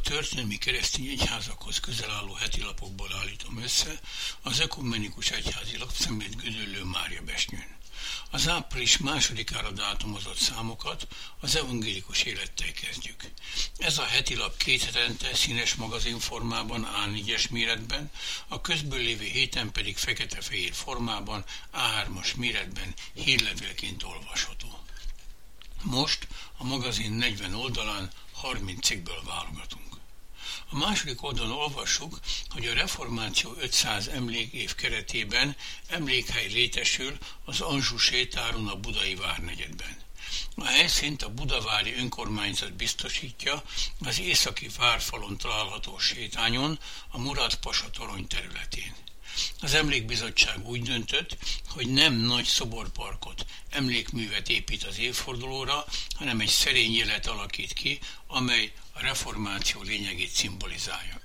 történelmi keresztény egyházakhoz közel álló hetilapokból állítom össze az Ökumenikus Egyházi Lapszemlét Gödöllő Mária Besnyőn. Az április 2-ára dátumozott számokat az evangélikus élettel kezdjük. Ez a hetilap 2 hetente színes magazinformában A4-es méretben, a közből lévő héten pedig fekete-fehér formában A3-as méretben hírlevélként olvasható. Most a magazin 40 oldalán 30 cikkből válogatunk. A második oldalon olvassuk, hogy a reformáció 500 emlékév keretében emlékhely létesül az Anjou sétáron a budai várnegyedben. A helyszínt a budavári önkormányzat biztosítja az északi várfalon található sétányon, a Murad Pasa torony területén. Az emlékbizottság úgy döntött, hogy nem nagy szoborparkot, emlékművet épít az évfordulóra, hanem egy szerény jelet alakít ki, amely a reformáció lényegét szimbolizálja.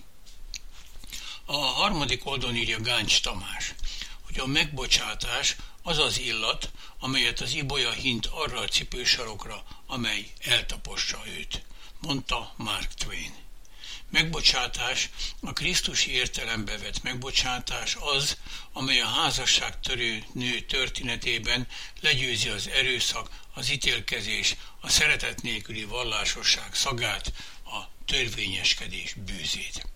A harmadik oldalon írja Gáncs Tamás, hogy a megbocsátás az az illat, amelyet az ibolya hint arra a cipősarokra, amely eltapossa őt, mondta Mark Twain. Megbocsátás, a krisztusi értelembe vett megbocsátás az, amely a házasságtörő nő történetében legyőzi az erőszak, az ítélkezés, a szeretet nélküli vallásosság szagát, a törvényeskedés bűzét.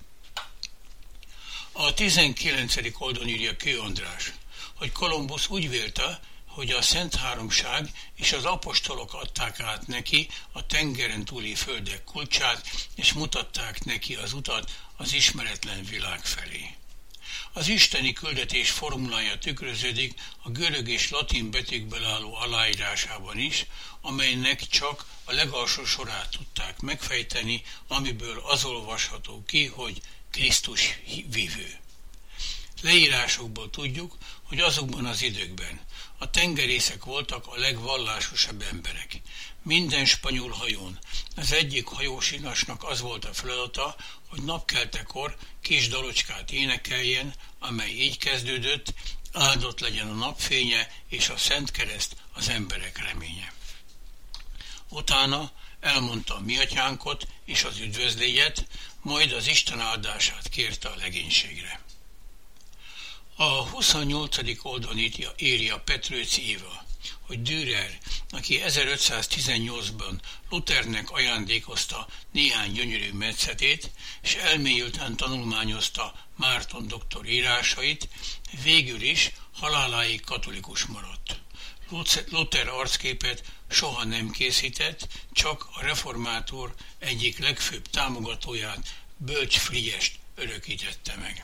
A 19. oldalon írja Kő András, hogy Kolumbusz úgy vélte, hogy a Szent Háromság és az apostolok adták át neki a tengeren túli földek kulcsát, és mutatták neki az utat az ismeretlen világ felé. Az isteni küldetés formulája tükröződik a görög és latin betűkből álló aláírásában is, amelynek csak a legalsó sorát tudták megfejteni, amiből az olvasható ki, hogy Krisztus vívő. Leírásokból tudjuk, hogy azokban az időkben a tengerészek voltak a legvallásosabb emberek. Minden spanyol hajón az egyik hajósinasnak az volt a feladata, hogy napkeltekor kis dalocskát énekeljen, amely így kezdődött: áldott legyen a napfénye és a Szent Kereszt az emberek reménye. Utána elmondta a mi atyánkot és az üdvözlélyet, majd az Isten áldását kérte a legénységre. A 28. oldalon írja Petrőci Éva, hogy Dürer, aki 1518-ban Luthernek ajándékozta néhány gyönyörű metszetét, és elmélyülten tanulmányozta Márton doktor írásait, végül is haláláig katolikus maradt. Luther arcképet soha nem készített, csak a reformátor egyik legfőbb támogatóját, Bölcs Frigyest örökítette meg.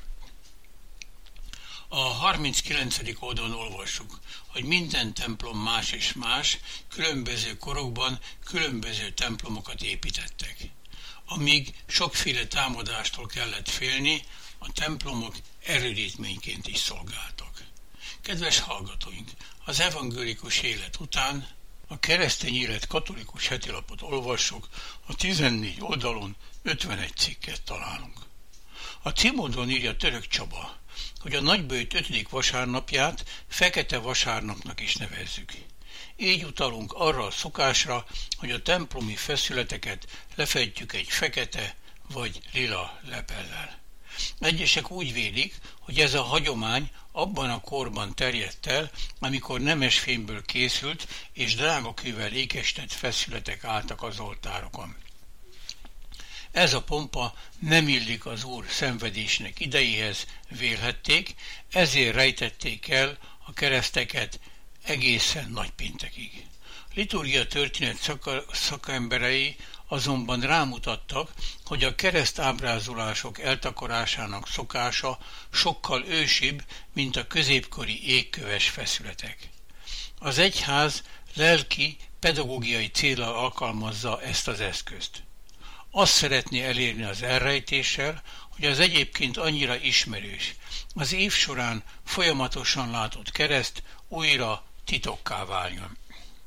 A 39. oldalon olvassuk, hogy minden templom más és más, különböző korokban különböző templomokat építettek. Amíg sokféle támadástól kellett félni, a templomok erődítményként is szolgáltak. Kedves hallgatóink, az evangélikus élet után a keresztény élet katolikus hetilapot olvassuk, a 14 oldalon 51 cikket találunk. A címoldalon írja Török Csaba, hogy a nagyböjt 5. vasárnapját Fekete vasárnapnak is nevezzük. Így utalunk arra a szokásra, hogy a templomi feszületeket lefedjük egy fekete vagy lila lepellel. Egyesek úgy vélik, hogy ez a hagyomány abban a korban terjedt el, amikor nemesfémből készült és drágakővel ékesített feszületek álltak az oltárokon. Ez a pompa nem illik az Úr szenvedésnek idejéhez, vélhették, ezért rejtették el a kereszteket egészen nagypéntekig. Liturgia történet szakemberei azonban rámutattak, hogy a keresztábrázolások eltakarásának szokása sokkal ősibb, mint a középkori égköves feszületek. Az egyház lelki, pedagógiai céllal alkalmazza ezt az eszközt. Azt szeretné elérni az elrejtéssel, hogy az egyébként annyira ismerős, az év során folyamatosan látott kereszt újra titokká váljon.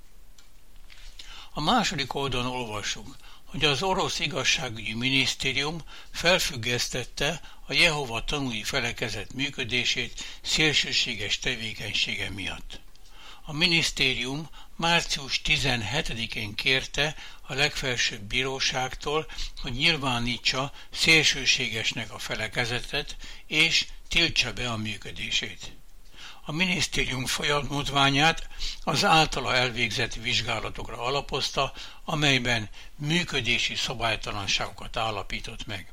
A második oldalon olvassuk, hogy az orosz igazságügyi minisztérium felfüggesztette a Jehova tanúi felekezet működését szélsőséges tevékenysége miatt. A minisztérium március 17-én kérte a legfelsőbb bíróságtól, hogy nyilvánítsa szélsőségesnek a felekezetet, és tiltsa be a működését. A minisztérium folyamodványát az általa elvégzett vizsgálatokra alapozta, amelyben működési szabálytalanságokat állapított meg.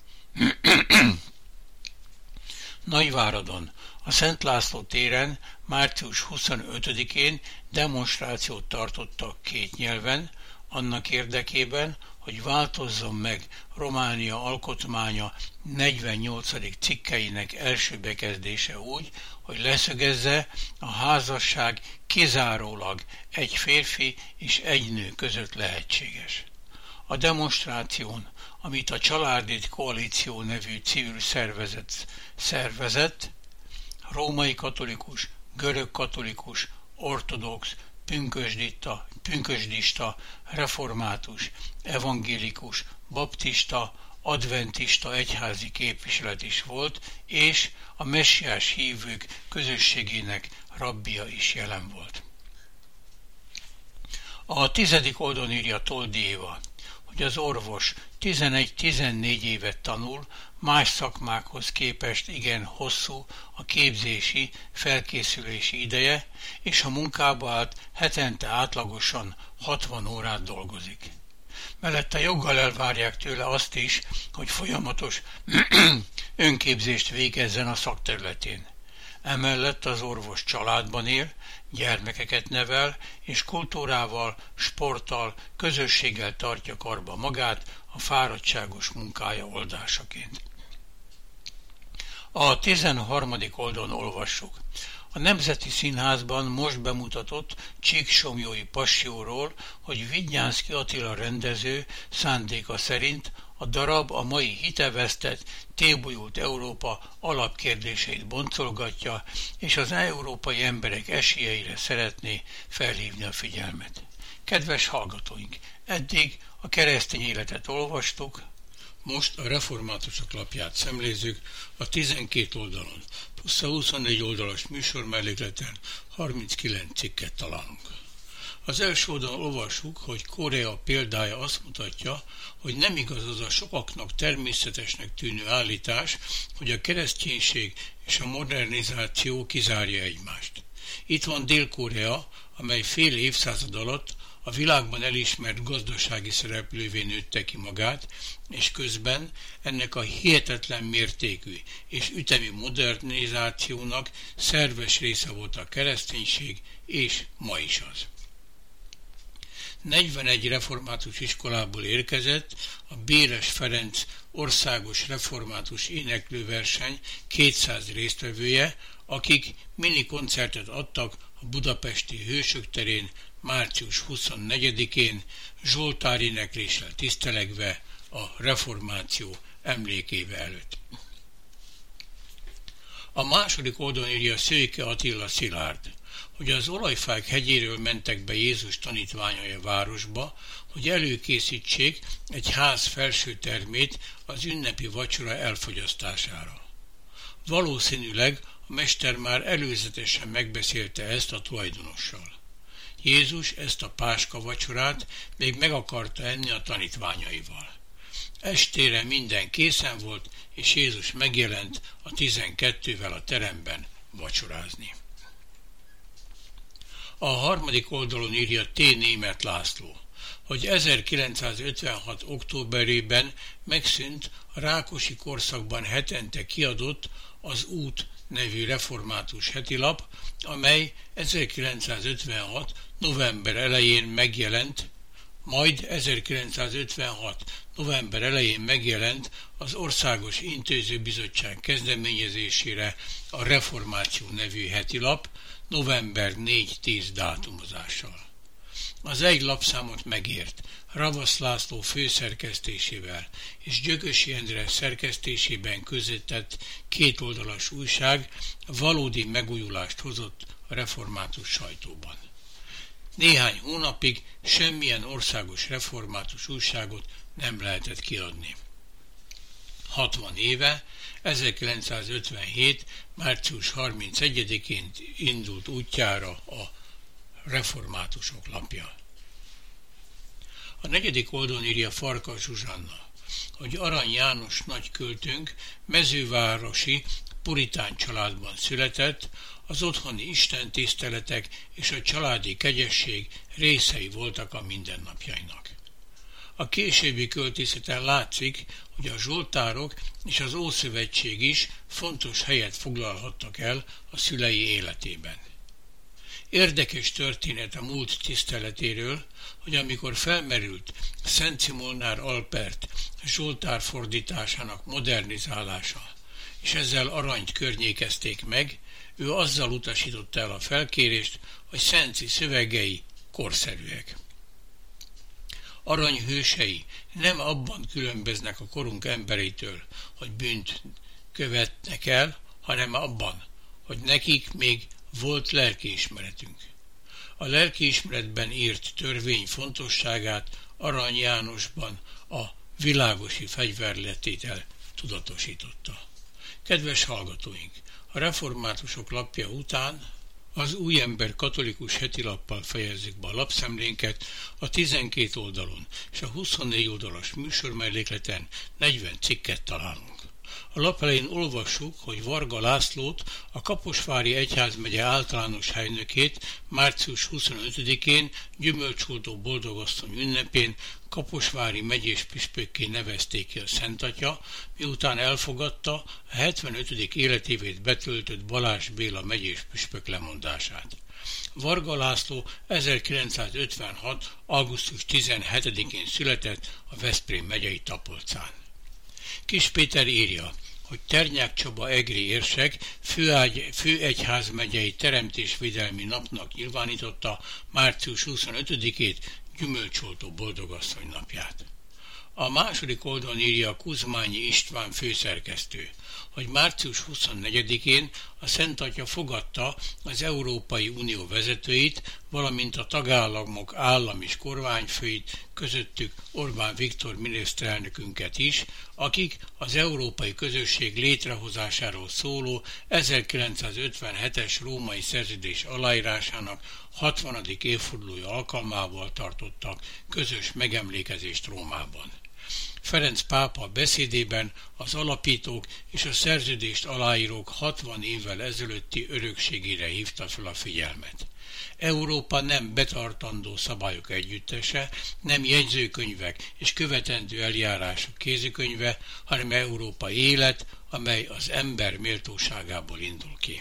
Nagyváradon, a Szent László téren március 25-én demonstrációt tartottak 2 nyelven, annak érdekében, hogy változzon meg Románia alkotmánya 48. cikkeinek első bekezdése úgy, hogy leszögezze, a házasság kizárólag egy férfi és egy nő között lehetséges. A demonstráción, amit a Családét Koalíció nevű civil szervezet szervezett, római katolikus, görög katolikus, ortodox, pünkösdista, református, evangélikus, baptista, adventista egyházi képviselet is volt, és a messiás hívők közösségének rabbija is jelen volt. A 10. oldalon írja Toldi Éva, hogy az orvos 11-14 évet tanul, más szakmákhoz képest igen hosszú a képzési, felkészülési ideje, és a munkába állt hetente átlagosan 60 órát dolgozik. Mellette joggal elvárják tőle azt is, hogy folyamatos önképzést végezzen a szakterületén. Emellett az orvos családban él, gyermekeket nevel, és kultúrával, sporttal, közösséggel tartja karba magát a fáradtságos munkája oldásaként. A 13. oldalon olvassuk. A Nemzeti Színházban most bemutatott Csíksomlyói Passióról, hogy Vidnyánszky Attila rendező szándéka szerint a darab a mai hitevesztett, tébolyult Európa alapkérdéseit boncolgatja, és az európai emberek esélyeire szeretné felhívni a figyelmet. Kedves hallgatóink, eddig a keresztény életet olvastuk, most a reformátusok lapját szemlézzük a 12 oldalon, plusz a 24 oldalas műsor mellékleten 39 cikket találunk. Az első oldalon olvassuk, hogy Korea példája azt mutatja, hogy nem igaz az a sokaknak természetesnek tűnő állítás, hogy a kereszténység és a modernizáció kizárja egymást. Itt van Dél-Korea, amely fél évszázad alatt a világban elismert gazdasági szereplővé nőtte ki magát, és közben ennek a hihetetlen mértékű és ütemi modernizációnak szerves része volt a kereszténység, és ma is az. 41 református iskolából érkezett a Béres Ferenc országos református éneklőverseny 200 résztvevője, akik mini koncertet adtak a budapesti Hősök terén március 24-én Zsoltár énekléssel tisztelegve a reformáció emlékéve előtt. A második oldalon írja Szőke Attila Szilárd, hogy az Olajfák hegyéről mentek be Jézus tanítványai a városba, hogy előkészítsék egy ház felső termét az ünnepi vacsora elfogyasztására. Valószínűleg a mester már előzetesen megbeszélte ezt a tulajdonossal. Jézus ezt a páska vacsorát még meg akarta enni a tanítványaival. Estére minden készen volt, és Jézus megjelent a 12-vel a teremben vacsorázni. A harmadik oldalon írja T. Németh László, hogy 1956. októberében megszűnt a Rákosi korszakban hetente kiadott az Út nevű református hetilap, amely 1956. november elején megjelent, majd 1956. november elején megjelent az Országos Intézőbizottság kezdeményezésére a Reformáció nevű hetilap, november 4-10 dátumozással. Az egy lapszámot megért Ravasz László főszerkesztésével és Gyökösi Endre szerkesztésében közvetett kétoldalas újság valódi megújulást hozott a református sajtóban. Néhány hónapig semmilyen országos református újságot nem lehetett kiadni. 60 éve, 1957. március 31-én indult útjára a Reformátusok lapja. A 4. oldalon írja Farkas Zsuzsanna, hogy Arany János nagyköltőnk mezővárosi puritán családban született, az otthoni istentiszteletek és a családi kegyesség részei voltak a mindennapjainak. A későbbi költészeten látszik, hogy a zsoltárok és az Ószövetség is fontos helyet foglalhattak el a szülei életében. Érdekes történet a múlt tiszteletéről, hogy amikor felmerült Szent Szimolnár Alpert zsoltár fordításának modernizálása, és ezzel Aranyt környékezték meg, ő azzal utasította el a felkérést, hogy Szenci szövegei korszerűek. Arany hősei nem abban különböznek a korunk emberétől, hogy bűnt követnek el, hanem abban, hogy nekik még volt lelkiismeretünk. A lelkiismeretben írt törvény fontosságát Arany Jánosban a világosi fegyverletétel tudatosította. Kedves hallgatóink, a Reformátusok lapja után az Új Ember katolikus hetilappal fejezzük be a lapszemlénket, a 12 oldalon és a 24 oldalas műsormellékleten 40 cikket találunk. A lap elején olvassuk, hogy Varga Lászlót, a Kaposvári Egyházmegye általános helynökét március 25-én Gyümölcsoltó Boldogasszony ünnepén kaposvári megyés püspökké nevezték ki a Szentatya, miután elfogadta a 75. életévét betöltött Balázs Béla megyés püspök lemondását. Varga László 1956. augusztus 17-én született a Veszprém megyei Tapolcán. Kis Péter írja, hogy Ternyák Csaba egri érsek főegyházmegyei teremtésvédelmi napnak nyilvánította március 25-ét Gyümölcsoltó Boldogasszony napját. A második oldalon írja Kuzmányi István főszerkesztő, hogy március 24-én a Szentatya fogadta az Európai Unió vezetőit, valamint a tagállamok állam- és kormányfőit, közöttük Orbán Viktor miniszterelnökünket is, akik az Európai Közösség létrehozásáról szóló 1957-es római szerződés aláírásának 60. évfordulója alkalmával tartottak közös megemlékezést Rómában. Ferenc pápa beszédében az alapítók és a szerződést aláírók 60 évvel ezelőtti örökségére hívta fel a figyelmet. Európa nem betartandó szabályok együttese, nem jegyzőkönyvek és követendő eljárások kézikönyve, hanem Európa élet, amely az ember méltóságából indul ki.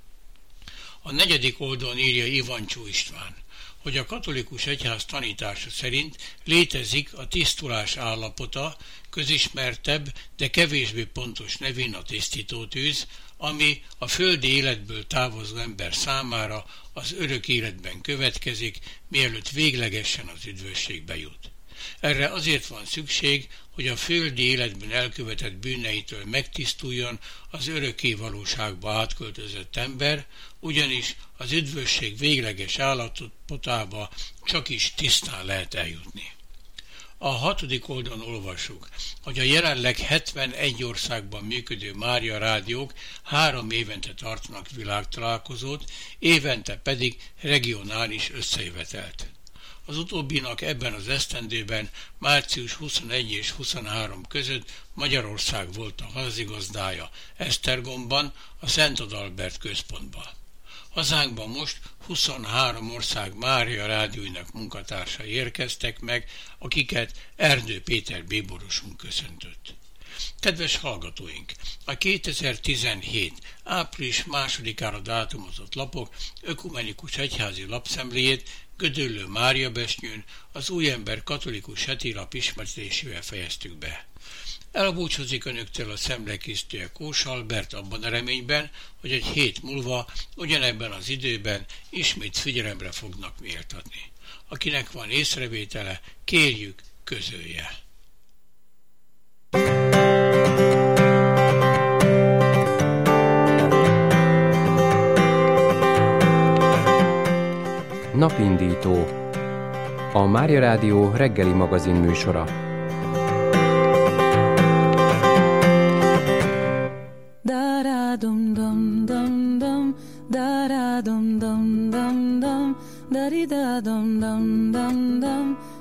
A 4. oldalon írja Ivancsó István, hogy a katolikus egyház tanítása szerint létezik a tisztulás állapota, közismertebb, de kevésbé pontos nevén a tisztítótűz, ami a földi életből távozó ember számára az örök életben következik, mielőtt véglegesen az üdvösségbe jut. Erre azért van szükség, hogy a földi életben elkövetett bűneitől megtisztuljon az örökké valóságba átköltözött ember, ugyanis az üdvösség végleges állapotába csak is tisztán lehet eljutni. A 6. oldalon olvassuk, hogy a jelenleg 71 országban működő Mária rádiók 3 évente tartanak világtalálkozót, évente pedig regionális összejövetelt. Az utóbbinak ebben az esztendőben március 21 és 23 között Magyarország volt a házigazdája, Esztergomban, a Szent Adalbert központban. Hazánkban most 23 ország Mária rádióinak munkatársai érkeztek meg, akiket Erdő Péter bíborosunk köszöntött. Kedves hallgatóink, a 2017. április 2-ára dátumozott lapok ökumenikus egyházi lapszemléjét Gödöllő Mária Besnyőn az Új Ember katolikus hetilap ismertetésével fejeztük be. Elbúcsúzik önöktől a szemlekészítője Kós Albert abban a reményben, hogy egy hét múlva, ugyanebben az időben ismét figyelemre fognak méltatni. Akinek van észrevétele, kérjük, közölje. Napindító. A Mária Rádió reggeli magazin műsora. Da da dum dum dum dum, da da dum dum dum dum, da di da dum dum dum dum.